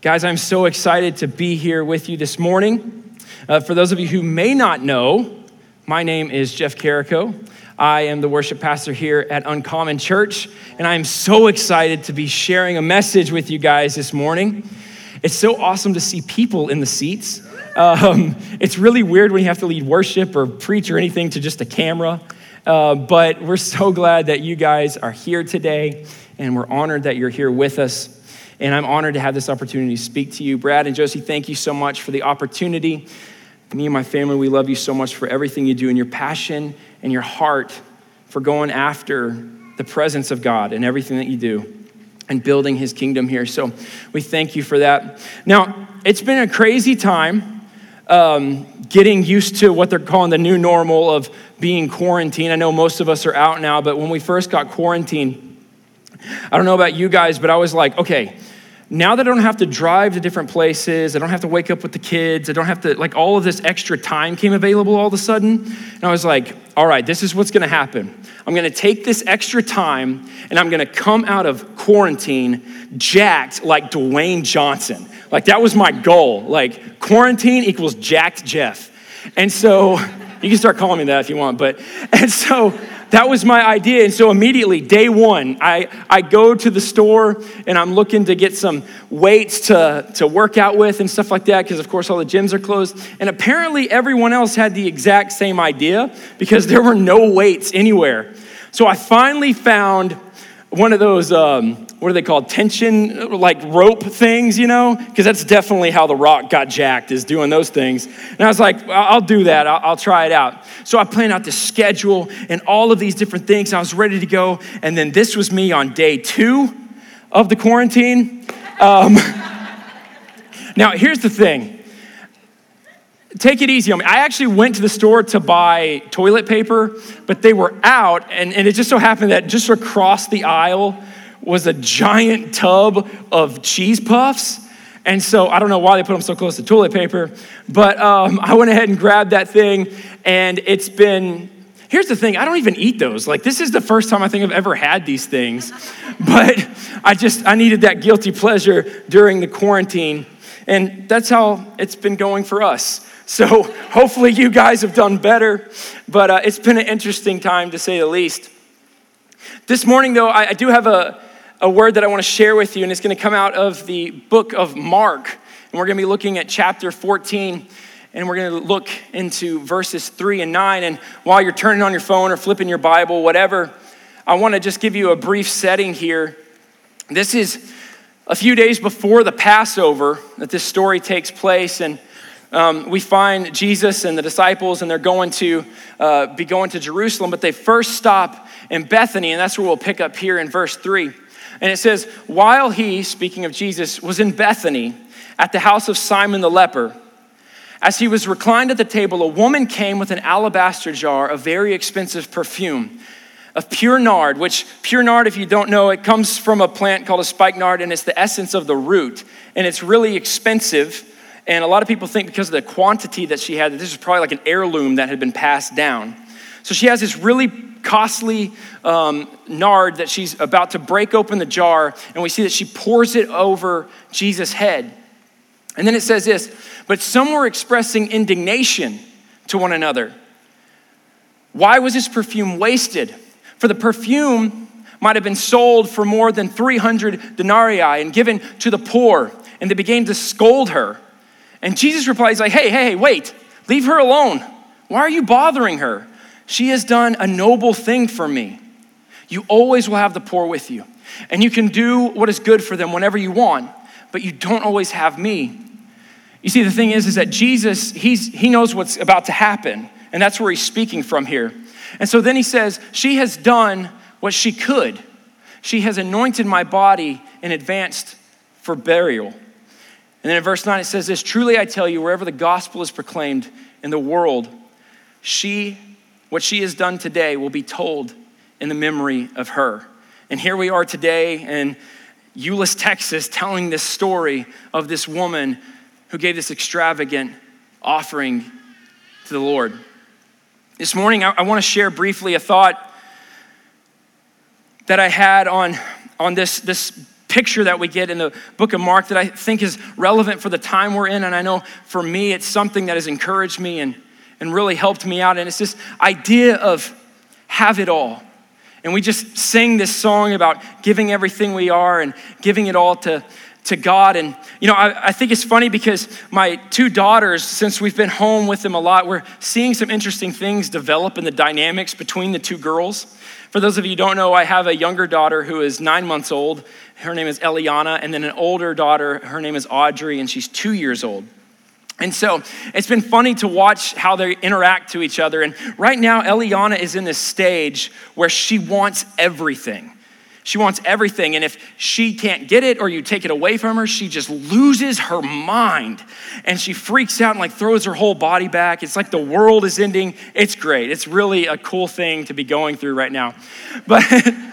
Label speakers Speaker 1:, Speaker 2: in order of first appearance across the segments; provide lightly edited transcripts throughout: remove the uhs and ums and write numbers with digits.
Speaker 1: Guys, I'm so excited to be here with you this morning. For those of you who may not know, my name is Jeff Carrico. I am the worship pastor here at Uncommon Church, and I'm so excited to be sharing a message with you guys this morning. It's so awesome to see people in the seats. It's really weird when you have to lead worship or preach or anything to just a camera, but we're so glad that you guys are here today, and we're honored that you're here with us. And I'm honored to have this opportunity to speak to you. Brad and Josie, thank you so much for the opportunity. Me and my family, we love you so much for everything you do and your passion and your heart for going after the presence of God and everything that you do and building his kingdom here. So we thank you for that. Now, it's been a crazy time getting used to what they're calling the new normal of being quarantined. I know most of us are out now, but when we first got quarantined, I don't know about you guys, but I was like, okay, now that I don't have to drive to different places, I don't have to wake up with the kids, I don't have to, like, all of this extra time came available all of a sudden. And I was like, all right, this is what's gonna happen. I'm gonna take this extra time and I'm gonna come out of quarantine jacked like Dwayne Johnson. Like, that was my goal. Like, quarantine equals jacked Jeff. And so, you can start calling me that if you want, and so, that was my idea. And so immediately, day one, I go to the store and I'm looking to get some weights to work out with and stuff like that, because of course all the gyms are closed. And apparently everyone else had the exact same idea because there were no weights anywhere. So I finally found one of those, what are they called? Tension, like rope things, you know? Because that's definitely how The Rock got jacked, is doing those things. And I was like, I'll do that. I'll try it out. So I planned out the schedule and all of these different things. I was ready to go. And then this was me on day 2 of the quarantine. Now, here's the thing. Take it easy on me. I actually went to the store to buy toilet paper, but they were out, and it just so happened that just across the aisle was a giant tub of cheese puffs. And so I don't know why they put them so close to toilet paper, but I went ahead and grabbed that thing, and here's the thing, I don't even eat those. Like, this is the first time I think I've ever had these things, but I needed that guilty pleasure during the quarantine, and that's how it's been going for us. So hopefully you guys have done better, but it's been an interesting time to say the least. This morning, though, I do have a word that I want to share with you, and it's going to come out of the book of Mark, and we're going to be looking at chapter 14, and we're going to look into verses 3 and 9, and while you're turning on your phone or flipping your Bible, whatever, I want to just give you a brief setting here. This is a few days before the Passover that this story takes place, and we find Jesus and the disciples, and they're going to be going to Jerusalem, but they first stop in Bethany, and that's where we'll pick up here in verse 3. And it says, while he, speaking of Jesus, was in Bethany at the house of Simon the leper, as he was reclined at the table, a woman came with an alabaster jar of very expensive perfume, of pure nard, which pure nard, if you don't know, it comes from a plant called a spikenard, and it's the essence of the root, and it's really expensive. And a lot of people think because of the quantity that she had, that this was probably like an heirloom that had been passed down. So she has this really costly nard that she's about to break open the jar, and we see that she pours it over Jesus' head. And then it says this, but some were expressing indignation to one another. Why was this perfume wasted? For the perfume might have been sold for more than 300 denarii and given to the poor. And they began to scold her. And Jesus replies like, hey, wait, leave her alone. Why are you bothering her? She has done a noble thing for me. You always will have the poor with you, and you can do what is good for them whenever you want, but you don't always have me. You see, the thing is that Jesus, he knows what's about to happen, and that's where he's speaking from here. And so then he says, she has done what she could. She has anointed my body in advance for burial. And then in verse 9 it says this, truly I tell you, wherever the gospel is proclaimed in the world, what she has done today will be told in the memory of her. And here we are today in Euless, Texas, telling this story of this woman who gave this extravagant offering to the Lord. This morning, I want to share briefly a thought that I had on this picture that we get in the book of Mark that I think is relevant for the time we're in. And I know for me, it's something that has encouraged me and really helped me out. And it's this idea of have it all. And we just sing this song about giving everything we are and giving it all to God. And, I think it's funny because my two daughters, since we've been home with them a lot, we're seeing some interesting things develop in the dynamics between the two girls. For those of you who don't know, I have a younger daughter who is 9 months old. Her name is Eliana. And then an older daughter, her name is Audrey, and she's 2 years old. And so it's been funny to watch how they interact to each other. And right now, Eliana is in this stage where she wants everything. She wants everything. And if she can't get it or you take it away from her, she just loses her mind. And she freaks out and like throws her whole body back. It's like the world is ending. It's great. It's really a cool thing to be going through right now. But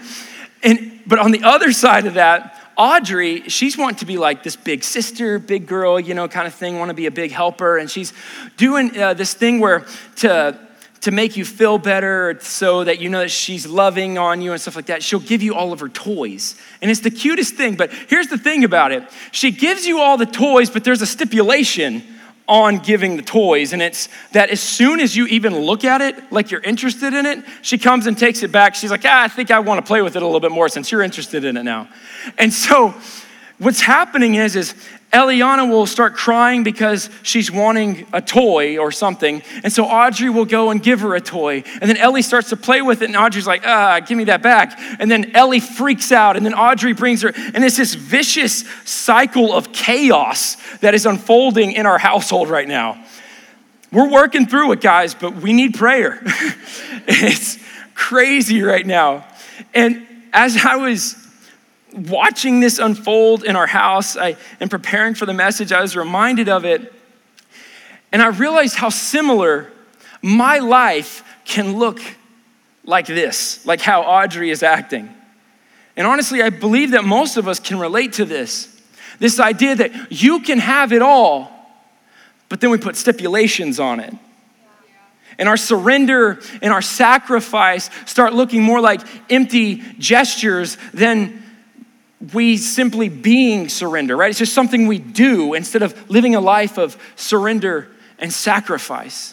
Speaker 1: on the other side of that, Audrey, she's wanting to be like this big sister, big girl, kind of thing, want to be a big helper. And she's doing this thing where to make you feel better so that you know that she's loving on you and stuff like that, she'll give you all of her toys. And it's the cutest thing. But here's the thing about it. She gives you all the toys, but there's a stipulation on giving the toys. And it's that as soon as you even look at it, like you're interested in it, she comes and takes it back. She's like, I think I want to play with it a little bit more since you're interested in it now. And so what's happening is Eliana will start crying because she's wanting a toy or something. And so Audrey will go and give her a toy. And then Ellie starts to play with it and Audrey's like, give me that back. And then Ellie freaks out and then Audrey brings her. And it's this vicious cycle of chaos that is unfolding in our household right now. We're working through it, guys, but we need prayer. It's crazy right now. And as I was watching this unfold in our house, and preparing for the message, I was reminded of it. And I realized how similar my life can look like this, like how Audrey is acting. And honestly, I believe that most of us can relate to this idea that you can have it all, but then we put stipulations on it. And our surrender and our sacrifice start looking more like empty gestures than we simply being surrender, right? It's just something we do instead of living a life of surrender and sacrifice.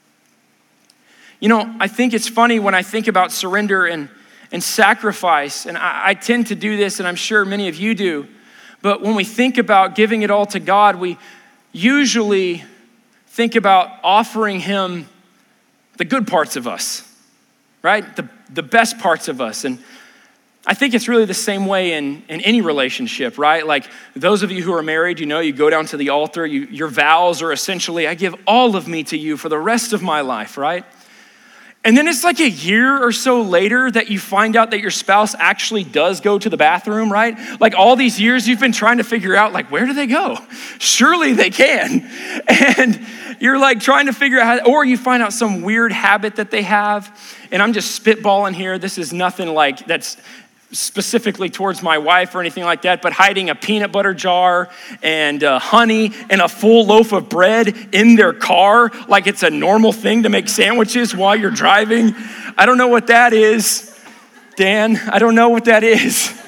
Speaker 1: I think it's funny when I think about surrender and sacrifice, and I tend to do this, and I'm sure many of you do, but when we think about giving it all to God, we usually think about offering him the good parts of us, right? The best parts of us. And I think it's really the same way in any relationship, right? Like those of you who are married, you go down to the altar, your vows are essentially, I give all of me to you for the rest of my life, right? And then it's like a year or so later that you find out that your spouse actually does go to the bathroom, right? Like all these years you've been trying to figure out, like, where do they go? Surely they can. And you're like trying to figure out how, or you find out some weird habit that they have. And I'm just spitballing here. This is nothing like that's specifically towards my wife or anything like that, but hiding a peanut butter jar and honey and a full loaf of bread in their car like it's a normal thing to make sandwiches while you're driving. I don't know what that is, Dan. I don't know what that is.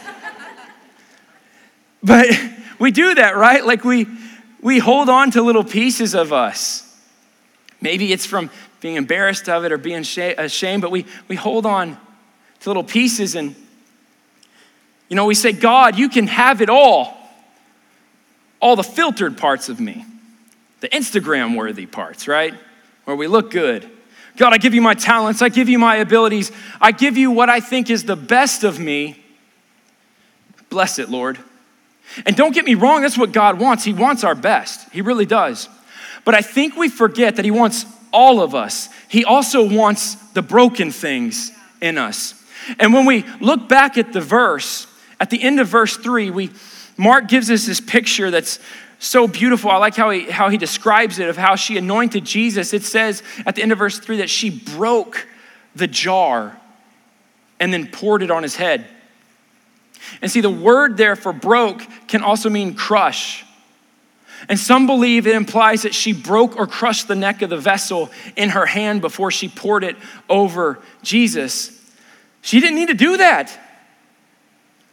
Speaker 1: But we do that, right? Like we hold on to little pieces of us. Maybe it's from being embarrassed of it or being ashamed, but we hold on to little pieces and we say, God, you can have it all the filtered parts of me, the Instagram-worthy parts, right? Where we look good. God, I give you my talents. I give you my abilities. I give you what I think is the best of me. Bless it, Lord. And don't get me wrong, that's what God wants. He wants our best. He really does. But I think we forget that he wants all of us. He also wants the broken things in us. And when we look back at the verse, at the end of verse 3, Mark gives us this picture that's so beautiful. I like how he describes it of how she anointed Jesus. It says at the end of verse 3 that she broke the jar and then poured it on his head. And see, the word there for broke can also mean crush. And some believe it implies that she broke or crushed the neck of the vessel in her hand before she poured it over Jesus. She didn't need to do that.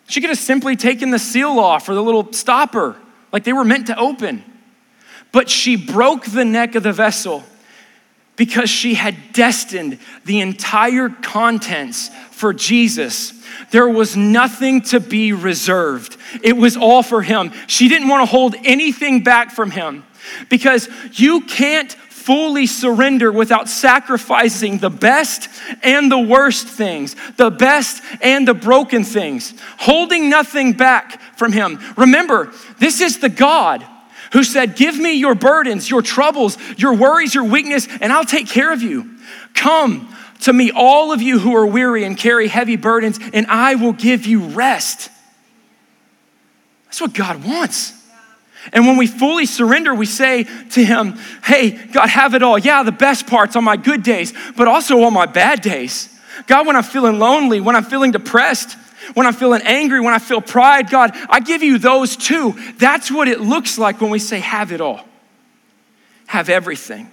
Speaker 1: She could have simply taken the seal off or the little stopper, like they were meant to open. But she broke the neck of the vessel because she had destined the entire contents for Jesus. There was nothing to be reserved. It was all for him. She didn't want to hold anything back from him, because you can't fully surrender without sacrificing the best and the worst things, the best and the broken things, holding nothing back from him. Remember, this is the God who said, give me your burdens, your troubles, your worries, your weakness, and I'll take care of you. Come to me, all of you who are weary and carry heavy burdens, and I will give you rest. That's what God wants. And when we fully surrender, we say to him, hey, God, have it all. Yeah, the best parts on my good days, but also on my bad days. God, when I'm feeling lonely, when I'm feeling depressed, when I'm feeling angry, when I feel pride, God, I give you those too. That's what it looks like when we say have it all. Have everything.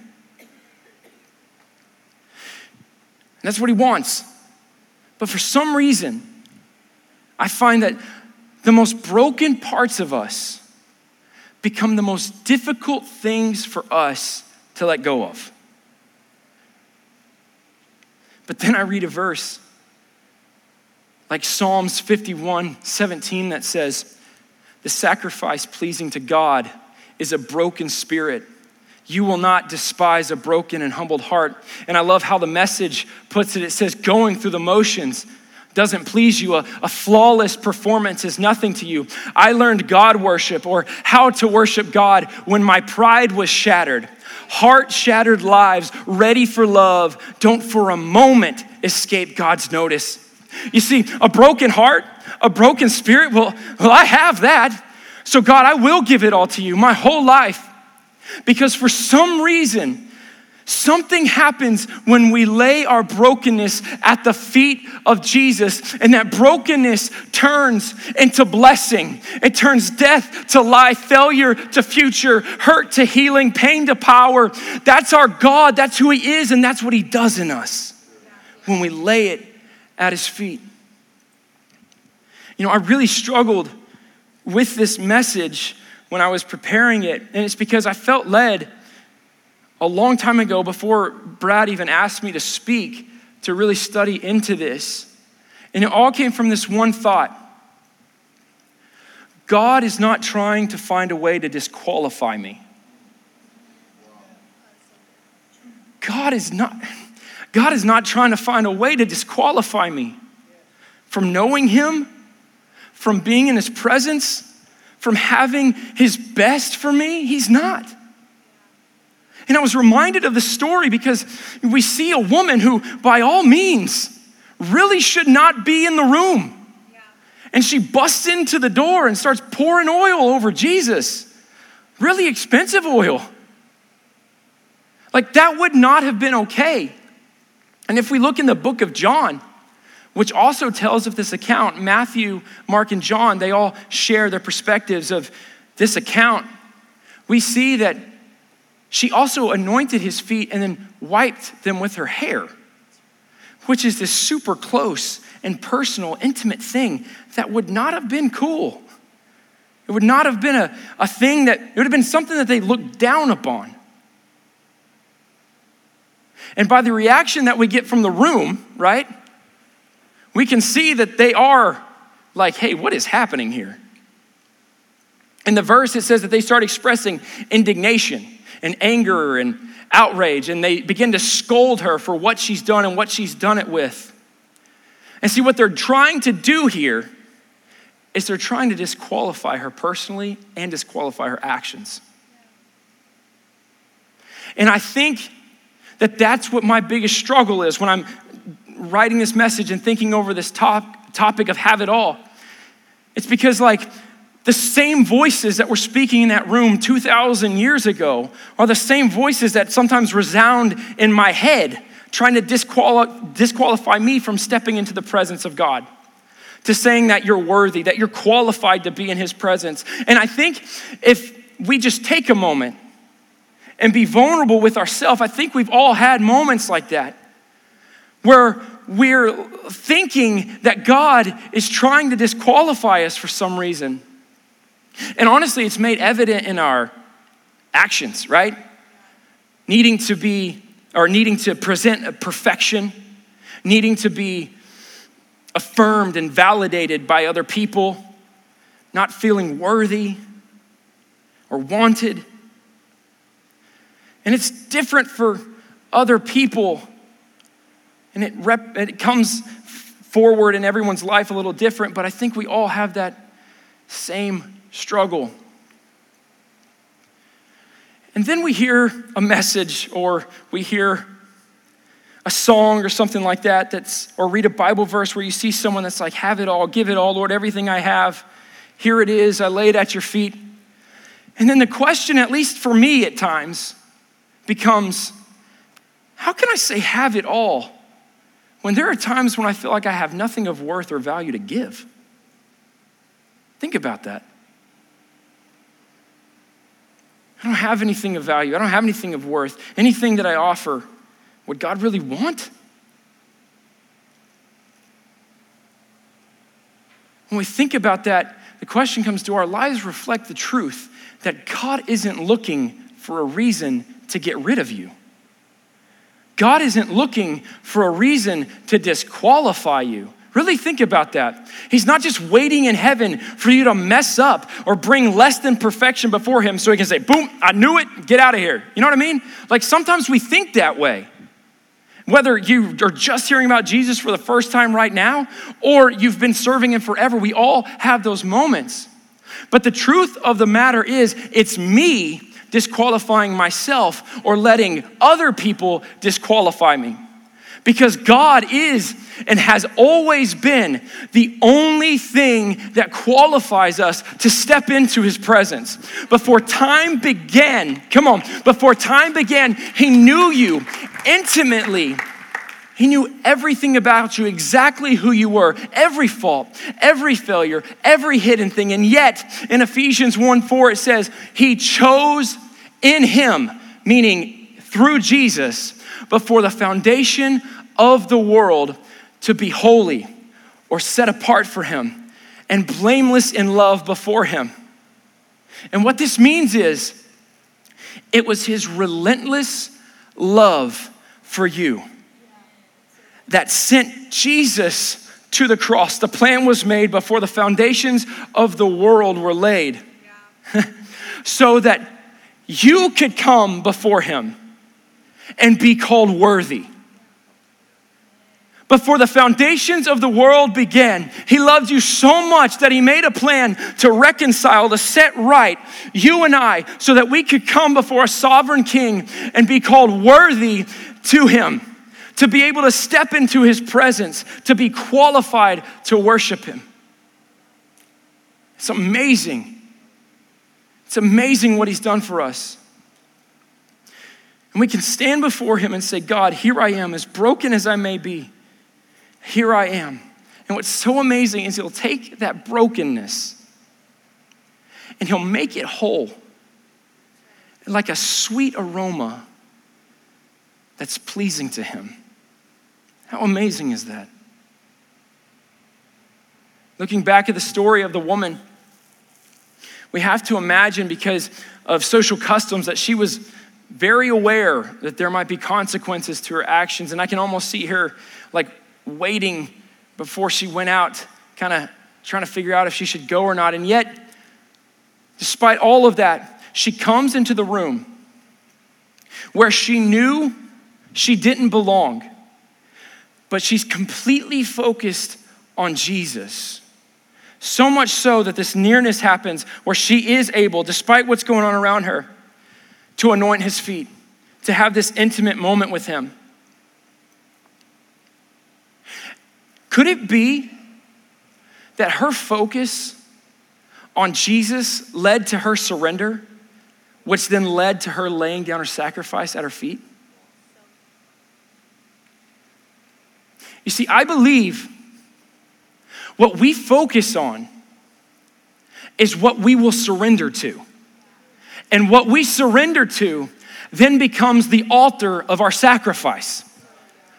Speaker 1: That's what he wants. But for some reason, I find that the most broken parts of us become the most difficult things for us to let go of. But then I read a verse like Psalms 51:17 that says, the sacrifice pleasing to God is a broken spirit. You will not despise a broken and humbled heart. And I love how the Message puts it. It says, going through the motions doesn't please you. A flawless performance is nothing to you. I learned God worship, or how to worship God, when my pride was shattered. Heart-shattered lives, ready for love, don't for a moment escape God's notice. You see, a broken heart, a broken spirit, well, I have that. So God, I will give it all to you, my whole life. Because for some reason, something happens when we lay our brokenness at the feet of Jesus, and that brokenness turns into blessing. It turns death to life, failure to future, hurt to healing, pain to power. That's our God, that's who he is, and that's what he does in us when we lay it at his feet. You know, I really struggled with this message when I was preparing it, and it's because I felt led a long time ago, before Brad even asked me to speak, to really study into this. And it all came from this one thought. God is not trying to find a way to disqualify me. God is not trying to find a way to disqualify me from knowing him, from being in his presence, from having his best for me. He's not. And I was reminded of the story because we see a woman who, by all means, really should not be in the room. Yeah. And she busts into the door and starts pouring oil over Jesus. Really expensive oil. Like, that would not have been okay. And if we look in the book of John, which also tells of this account, Matthew, Mark, and John, they all share their perspectives of this account. We see that she also anointed his feet and then wiped them with her hair, which is this super close and personal, intimate thing that would not have been cool. It would not have been a thing that, it would have been something that they looked down upon. And by the reaction that we get from the room, right, we can see that they are like, hey, what is happening here? In the verse, it says that they start expressing indignation and anger and outrage, and they begin to scold her for what she's done and what she's done it with. And see, what they're trying to do here is they're trying to disqualify her personally and disqualify her actions. And I think that that's what my biggest struggle is when I'm writing this message and thinking over this topic of have it all. It's because, like, the same voices that were speaking in that room 2,000 years ago are the same voices that sometimes resound in my head, trying to disqualify me from stepping into the presence of God, to saying that you're worthy, that you're qualified to be in his presence. And I think if we just take a moment and be vulnerable with ourselves, I think we've all had moments like that, where we're thinking that God is trying to disqualify us for some reason. And honestly, it's made evident in our actions, right? Needing to present a perfection, needing to be affirmed and validated by other people, not feeling worthy or wanted. And it's different for other people. And it comes forward in everyone's life a little different, but I think we all have that same struggle. And then we hear a message, or we hear a song or something like that, or read a Bible verse where you see someone that's like, have it all, give it all, Lord, everything I have. Here it is, I lay it at your feet. And then the question, at least for me at times, becomes, how can I say have it all when there are times when I feel like I have nothing of worth or value to give? Think about that. I don't have anything of value. I don't have anything of worth. Anything that I offer, would God really want? When we think about that, the question comes, do our lives reflect the truth that God isn't looking for a reason to get rid of you? God isn't looking for a reason to disqualify you. Really think about that. He's not just waiting in heaven for you to mess up or bring less than perfection before him so he can say, boom, I knew it, get out of here. You know what I mean? Like sometimes we think that way. Whether you are just hearing about Jesus for the first time right now, or you've been serving him forever, we all have those moments. But the truth of the matter is, it's me disqualifying myself or letting other people disqualify me. Because God is and has always been the only thing that qualifies us to step into his presence. Before time began, he knew you intimately. He knew everything about you, exactly who you were, every fault, every failure, every hidden thing. And yet, in Ephesians 1:4, it says, he chose in him, meaning through Jesus, before the foundation of the world, to be holy or set apart for him and blameless in love before him. And what this means is, it was his relentless love for you that sent Jesus to the cross. The plan was made before the foundations of the world were laid, so that you could come before him and be called worthy. Before the foundations of the world began, he loved you so much that he made a plan to reconcile, to set right you and I, so that we could come before a sovereign king and be called worthy to him, to be able to step into his presence, to be qualified to worship him. It's amazing. It's amazing what he's done for us. And we can stand before him and say, God, here I am, as broken as I may be. Here I am. And what's so amazing is he'll take that brokenness and he'll make it whole, like a sweet aroma that's pleasing to him. How amazing is that? Looking back at the story of the woman, we have to imagine, because of social customs, that she was very aware that there might be consequences to her actions. And I can almost see her like waiting before she went out, kind of trying to figure out if she should go or not. And yet, despite all of that, she comes into the room where she knew she didn't belong, but she's completely focused on Jesus. So much so that this nearness happens where she is able, despite what's going on around her, to anoint his feet, to have this intimate moment with him. Could it be that her focus on Jesus led to her surrender, which then led to her laying down her sacrifice at her feet? You see, I believe what we focus on is what we will surrender to. And what we surrender to then becomes the altar of our sacrifice.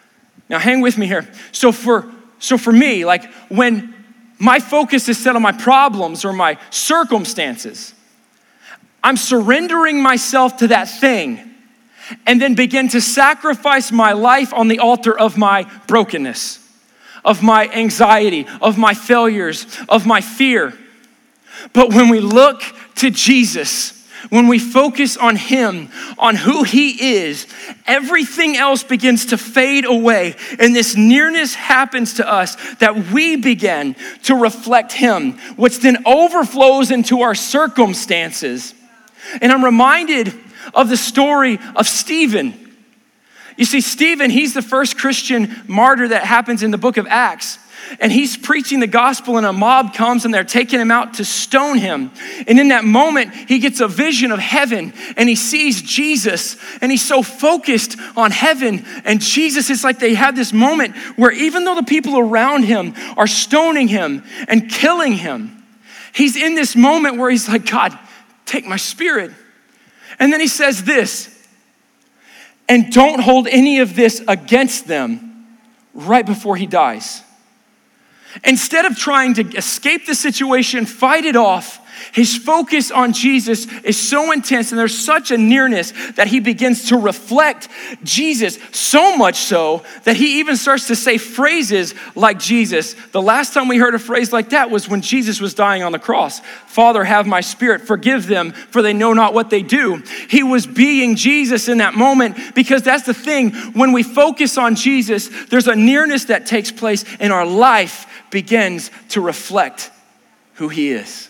Speaker 1: Now hang with me here. So for me, like when my focus is set on my problems or my circumstances, I'm surrendering myself to that thing and then begin to sacrifice my life on the altar of my brokenness, of my anxiety, of my failures, of my fear. But when we look to Jesus, when we focus on him, on who he is, everything else begins to fade away. And this nearness happens to us that we begin to reflect him, which then overflows into our circumstances. And I'm reminded of the story of Stephen. You see, Stephen, he's the first Christian martyr that happens in the book of Acts. And he's preaching the gospel and a mob comes and they're taking him out to stone him. And in that moment, he gets a vision of heaven and he sees Jesus and he's so focused on heaven and Jesus. It's like they have this moment where even though the people around him are stoning him and killing him, he's in this moment where he's like, God, take my spirit. And then he says this, and don't hold any of this against them right before he dies. Instead of trying to escape the situation, fight it off, his focus on Jesus is so intense and there's such a nearness that he begins to reflect Jesus, so much so that he even starts to say phrases like Jesus. The last time we heard a phrase like that was when Jesus was dying on the cross. Father, have my spirit, forgive them, for they know not what they do. He was being Jesus in that moment because that's the thing. When we focus on Jesus, there's a nearness that takes place and our life begins to reflect who he is.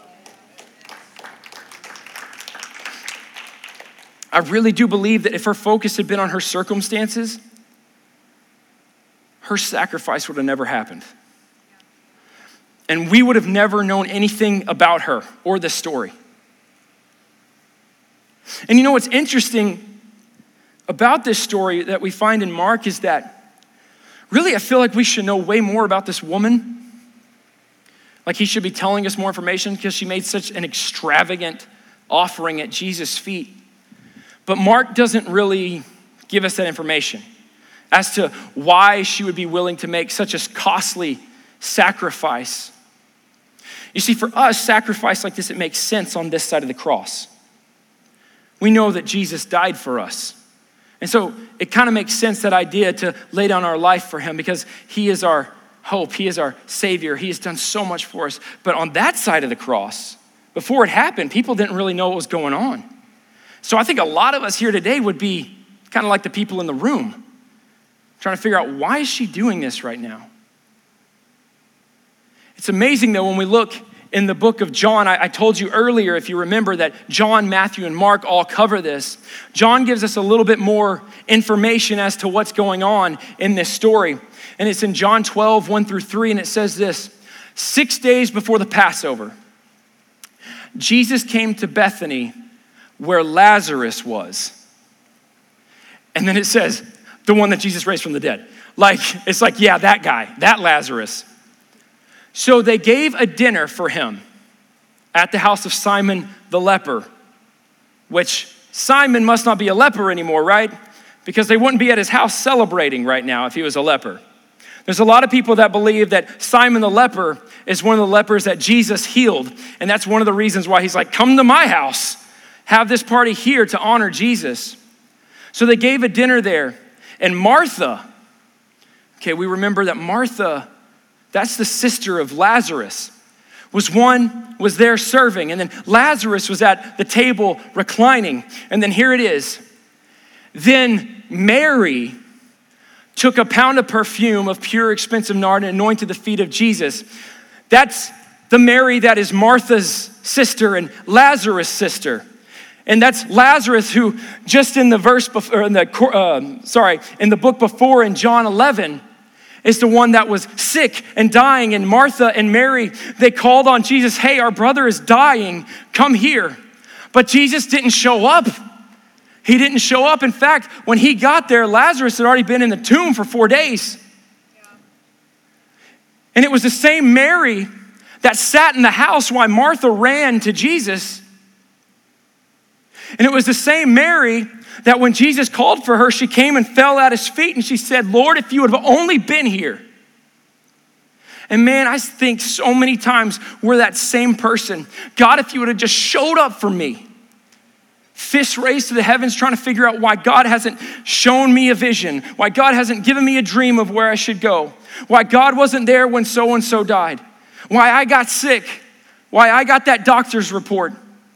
Speaker 1: I really do believe that if her focus had been on her circumstances, her sacrifice would have never happened. And we would have never known anything about her or this story. And you know what's interesting about this story that we find in Mark is that really I feel like we should know way more about this woman. Like he should be telling us more information because she made such an extravagant offering at Jesus' feet. But Mark doesn't really give us that information as to why she would be willing to make such a costly sacrifice. You see, for us, sacrifice like this, it makes sense on this side of the cross. We know that Jesus died for us. And so it kind of makes sense, that idea to lay down our life for him because he is our hope. He is our savior. He has done so much for us. But on that side of the cross, before it happened, people didn't really know what was going on. So I think a lot of us here today would be kind of like the people in the room, trying to figure out, why is she doing this right now? It's amazing though, when we look in the book of John, I told you earlier, if you remember, that John, Matthew, and Mark all cover this. John gives us a little bit more information as to what's going on in this story. And it's in John 12, 1-3, and it says this: 6 days before the Passover, Jesus came to Bethany, where Lazarus was. And then it says, the one that Jesus raised from the dead. It's like, yeah, that guy, that Lazarus. So they gave a dinner for him at the house of Simon the leper, which Simon must not be a leper anymore, right? Because they wouldn't be at his house celebrating right now if he was a leper. There's a lot of people that believe that Simon the leper is one of the lepers that Jesus healed. And that's one of the reasons why he's like, come to my house. Have this party here to honor Jesus. So they gave a dinner there. And Martha, we remember that Martha, that's the sister of Lazarus, was there serving. And then Lazarus was at the table reclining. And then here it is. Then Mary took a pound of perfume of pure expensive nard and anointed the feet of Jesus. That's the Mary that is Martha's sister and Lazarus' sister. And that's Lazarus who just in the verse before, in the book before in John 11, is the one that was sick and dying. And Martha and Mary, they called on Jesus, hey, our brother is dying, come here. But Jesus didn't show up. He didn't show up. In fact, when he got there, Lazarus had already been in the tomb for 4 days. And it was the same Mary that sat in the house while Martha ran to Jesus. And it was the same Mary that when Jesus called for her, she came and fell at his feet and she said, Lord, if you would have only been here. And man, I think so many times we're that same person. God, if you would have just showed up for me. Fists raised to the heavens trying to figure out why God hasn't shown me a vision, why God hasn't given me a dream of where I should go, why God wasn't there when so-and-so died, why I got sick, why I got that doctor's report.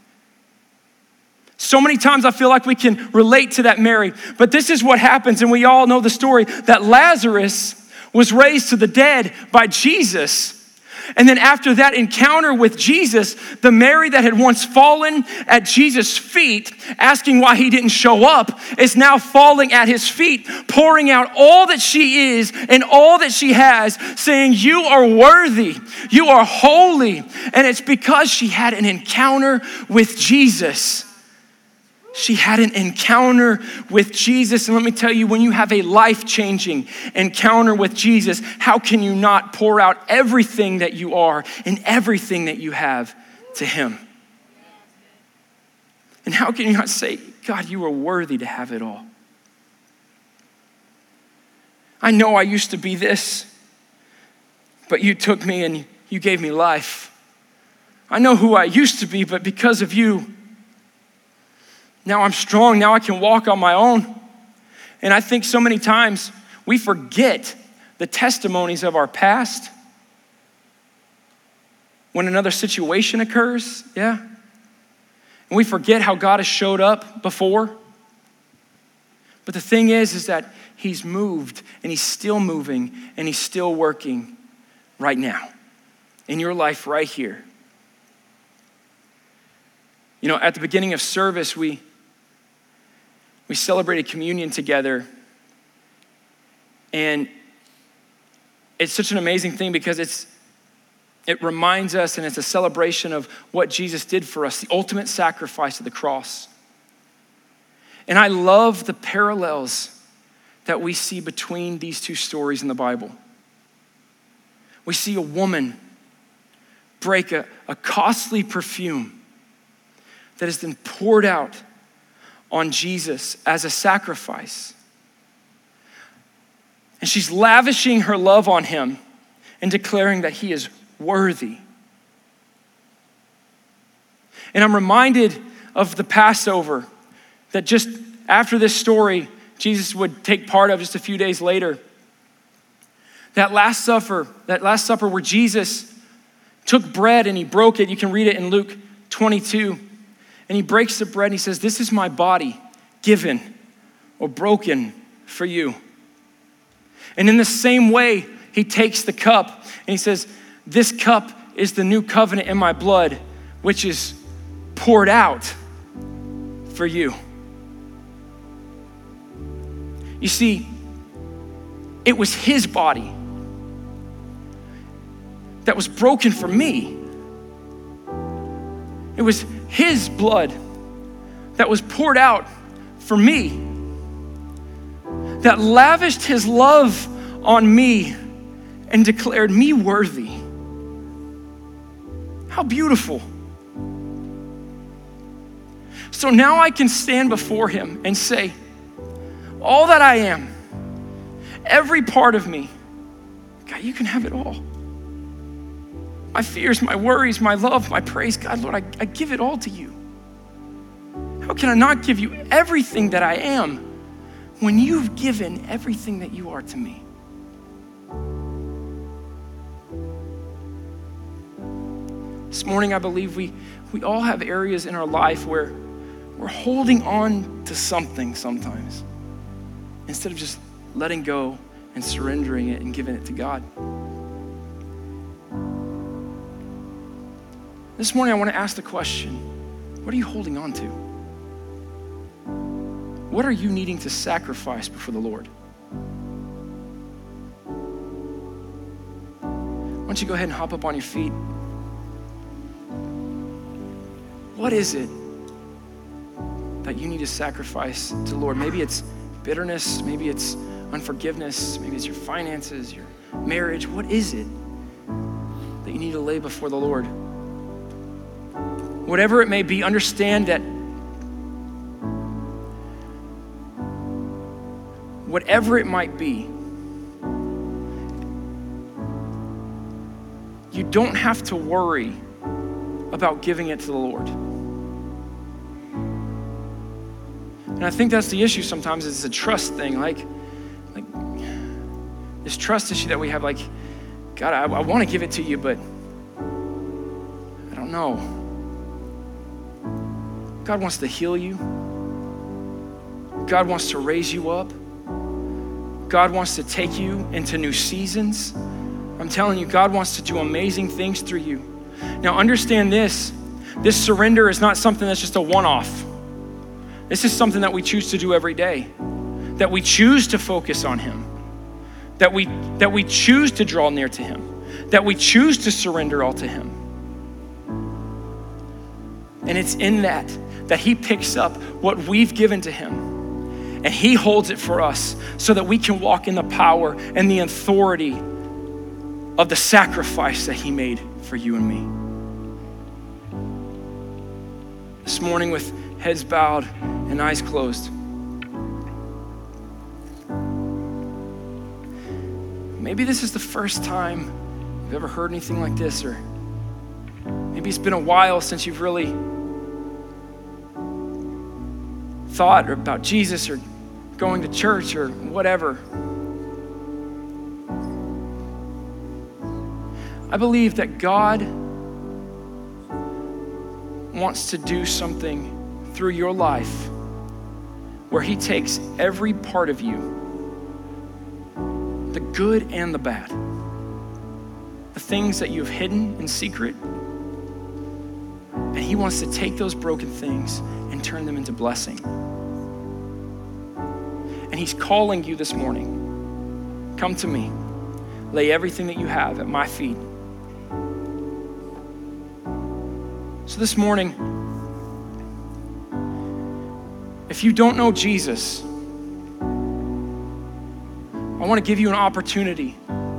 Speaker 1: So many times I feel like we can relate to that Mary, but this is what happens, and we all know the story, that Lazarus was raised to the dead by Jesus. And then after that encounter with Jesus, the Mary that had once fallen at Jesus' feet, asking why he didn't show up, is now falling at his feet, pouring out all that she is and all that she has, saying, you are worthy, you are holy. And it's because she had an encounter with Jesus. She had an encounter with Jesus. And let me tell you, when you have a life-changing encounter with Jesus, how can you not pour out everything that you are and everything that you have to him? And how can you not say, God, you are worthy to have it all? I know I used to be this, but you took me and you gave me life. I know who I used to be, but because of you, now I'm strong, now I can walk on my own. And I think so many times we forget the testimonies of our past when another situation occurs, yeah? And we forget how God has showed up before. But the thing is that he's moved and he's still moving and he's still working right now in your life right here. You know, at the beginning of service, we celebrated communion together, and it's such an amazing thing because it reminds us, and it's a celebration of what Jesus did for us, the ultimate sacrifice of the cross. And I love the parallels that we see between these two stories in the Bible. We see a woman break a costly perfume that has been poured out on Jesus as a sacrifice. And she's lavishing her love on him and declaring that he is worthy. And I'm reminded of the Passover that just after this story, Jesus would take part of just a few days later. That Last Supper where Jesus took bread and he broke it. You can read it in Luke 22. And he breaks the bread and he says, this is my body given or broken for you. And in the same way, he takes the cup and he says, this cup is the new covenant in my blood, which is poured out for you. You see, it was his body that was broken for me. It was his blood that was poured out for me, that lavished his love on me and declared me worthy. How beautiful. So now I can stand before him and say, all that I am, every part of me, God, you can have it all. My fears, my worries, my love, my praise, God, Lord, I give it all to you. How can I not give you everything that I am when you've given everything that you are to me? This morning, I believe we all have areas in our life where we're holding on to something sometimes instead of just letting go and surrendering it and giving it to God. This morning, I want to ask the question, what are you holding on to? What are you needing to sacrifice before the Lord? Why don't you go ahead and hop up on your feet? What is it that you need to sacrifice to the Lord? Maybe it's bitterness, maybe it's unforgiveness, maybe it's your finances, your marriage. What is it that you need to lay before the Lord? Whatever it may be, understand that whatever it might be, you don't have to worry about giving it to the Lord. And I think that's the issue sometimes. It's a trust thing, like this trust issue that we have, like, God, I want to give it to you, but I don't know. God wants to heal you. God wants to raise you up. God wants to take you into new seasons. I'm telling you, God wants to do amazing things through you. Now understand this surrender is not something that's just a one-off. This is something that we choose to do every day, that we choose to focus on him, that we choose to draw near to him, that we choose to surrender all to him. And it's in that he picks up what we've given to him and he holds it for us so that we can walk in the power and the authority of the sacrifice that he made for you and me. This morning, with heads bowed and eyes closed, maybe this is the first time you've ever heard anything like this, or maybe it's been a while since you've really thought about Jesus or going to church or whatever. I believe that God wants to do something through your life where he takes every part of you, the good and the bad, the things that you've hidden in secret, and he wants to take those broken things and turn them into blessing. And he's calling you this morning. Come to me. Lay everything that you have at my feet. So this morning, if you don't know Jesus, I want to give you an opportunity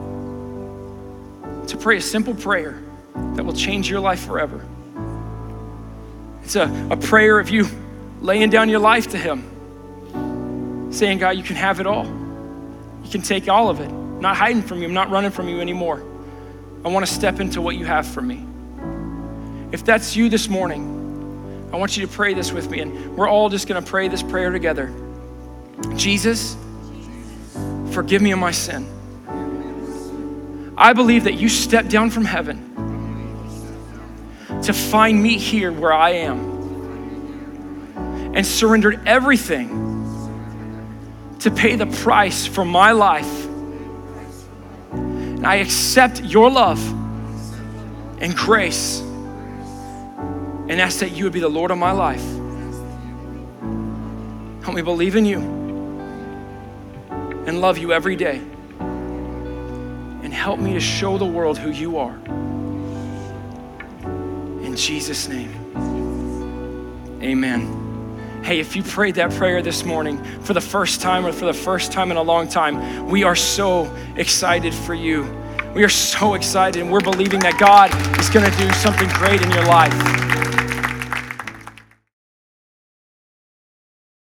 Speaker 1: to pray a simple prayer that will change your life forever. It's a prayer of you laying down your life to him, saying, God, you can have it all. You can take all of it. I'm not hiding from you. I'm not running from you anymore. I want to step into what you have for me. If that's you this morning, I want you to pray this with me, and we're all just going to pray this prayer together. Jesus, forgive me of my sin. I believe that you stepped down from heaven to find me here where I am and surrendered everything to pay the price for my life. And I accept your love and grace and ask that you would be the Lord of my life. Help me believe in you and love you every day. And help me to show the world who you are. In Jesus' name, amen. Hey, if you prayed that prayer this morning for the first time or for the first time in a long time, we are so excited for you. We are so excited, and we're believing that God is gonna do something great in your life.